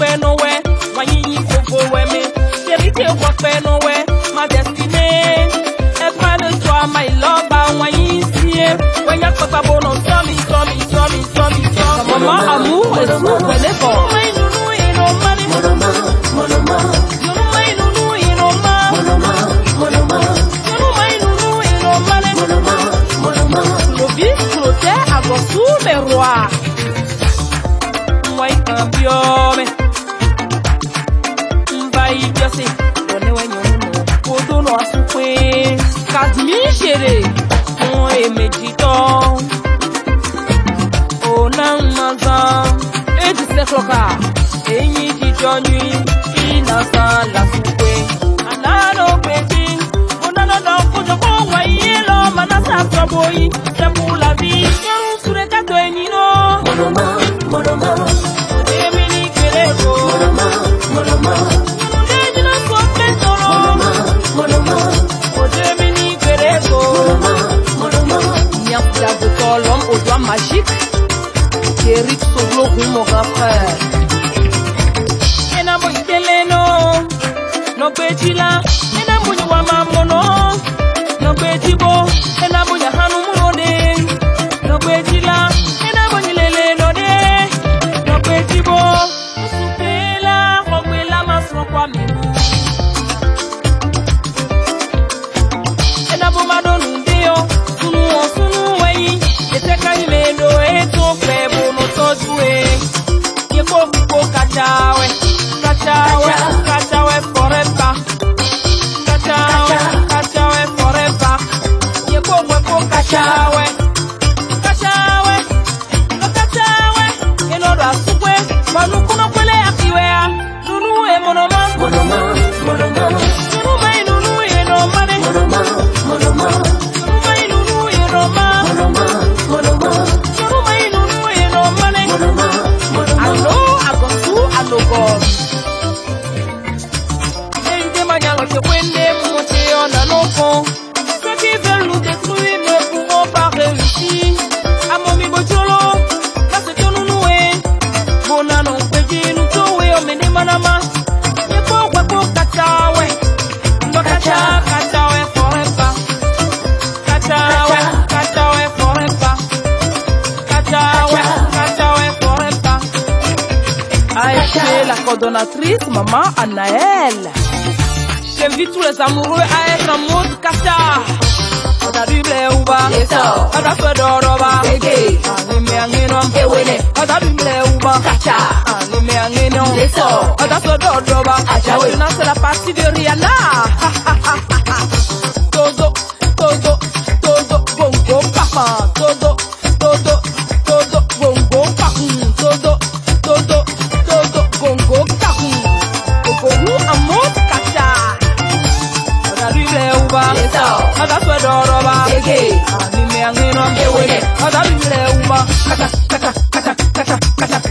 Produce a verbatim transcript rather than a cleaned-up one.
nowhere. When you go where me, chérie t'es quoi faire nowhere. Ma destinée, est pas le choix, my love, when you see it. When you papa bon, on s'en me, s'en me, s'en me, s'en me, s'en me. Maman, amour, et tout, elle est bon. My nounou, you know money. Monoma, monoma. You know my nounou, you know ma. Monoma, monoma. You know my nounou, you know money. Monoma, monoma. Lobi, clotet, avant tout les rois. Moi, campion, mais. Mbaï, biosé. Donne, ouais, non, non. Kodo, no, asoupe. Kadmi, chérie. On est méditant. Oh, nan, mazan. Et du secloka. Et ni di jonu. Inasa, la soupe. Anano, baby. On a notre enfant, je crois, voyez l'homme. Manasa, traboyi. C'est pour la vie. Yarou, sur les gâteaux, et nino. Monoma, monoma. Dominique, Kereko. Monoma, monoma. Monoma, monoma. Dominique, Kereko. Monoma, monoma. Niampia de ton l'homme aux doigts magiques. Eric Solo, mon grand frère. Enamo Ikeleno, no petit là. Enamo Yawama Mono, no petit bo. Enamo Yahanu Monode, no petit là. Enamo Nilele Node, no petit bo. Supela, Rokwela Masro kwa mimu. Enamo Madonu Deo, Sunu o Sunu Wei. Eteka Imedo, Eto Febo. Yeko kuko kachawe, kachawe, kachawe forever. Kachawe, kachawe forever. Yeko kuko kachawe, kachawe, kachawe. Eno da suwe, manu kuno kwele akiwe. Nunu e monoma, monoma, monoma. Nunu mai nunu e no mane, monoma, monoma. Nunu mai nunu e no ma, monoma, monoma. Nunu mai nunu e no mane, monoma. Allo, agontu, allo god. Ende mañana que wende monte en un enfant. Ceux qui veulent nous détruire ne pourront pas réussir. À mon mi bocholo, là c'est que nous noué. Bonano, baby, nous toué, on mène manama. Y'a pas quoi pour kachawe. No kacha, kachawe forever. Kachawe, kachawe forever. Kachawe, kachawe forever. Aïcha, la coordonnatrice, maman Anaël. J'invite tous les amoureux à être en mode kacha. On a du blé ou bas. On a fait d'oroba. Anime angenom. On a du blé ou bas. Kacha. Anime angenom. On a fait d'oroba. Maintenant c'est la partie de Rihanna. Todo, todo, todo, bongo, papa. Todo, todo, todo, bongo, papa. Todo, todo, todo, bongo, papa. Bongo, amour, kacha. On a du blé ou bas. On a fait d'oroba. Anime angenom. On a du blé ou bas. Kacha, kacha, kacha, kacha, kacha.